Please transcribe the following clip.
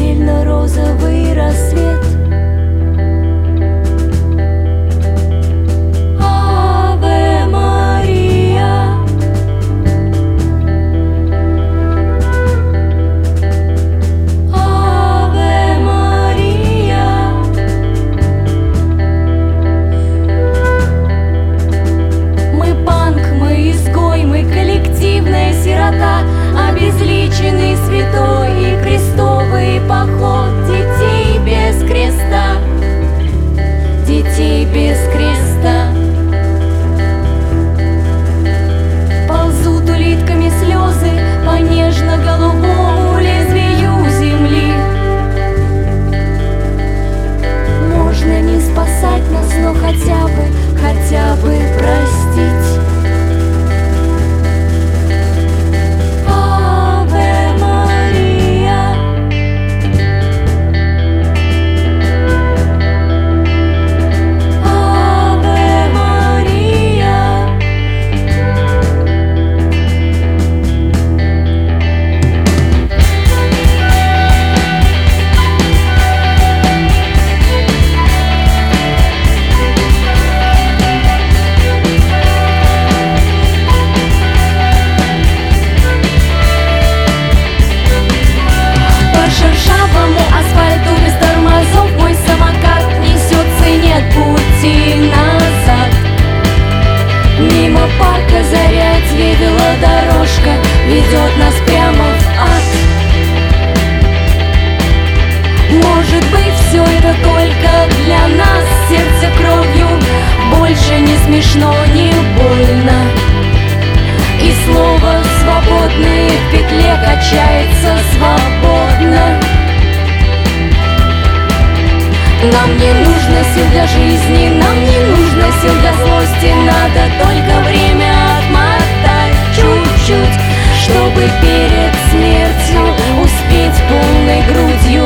чернильно-розовый рассвет. Аве Мария, Аве Мария. Мы панк, мы изгой, мы коллективная сирота, обезличенный святой и крестовый поход детей без креста, детей без креста. Ползут улитками слезы по нежно-голубому лезвию земли. Можно не спасать нас, но хотя бы простить. Шершавому асфальту без тормозов мой самокат несется, и нет пути назад. Мимо парка Зарядье велодорожка ведет нас прямо в ад. Может быть, все это только для нас, сердце кровью, больше не смешно, не больно. И слово «свободный» в петле качается свободно. Нам не нужно сил для жизни, нам не нужно сил для злости. Надо только время отмотать чуть-чуть, чтобы перед смертью успеть полной грудью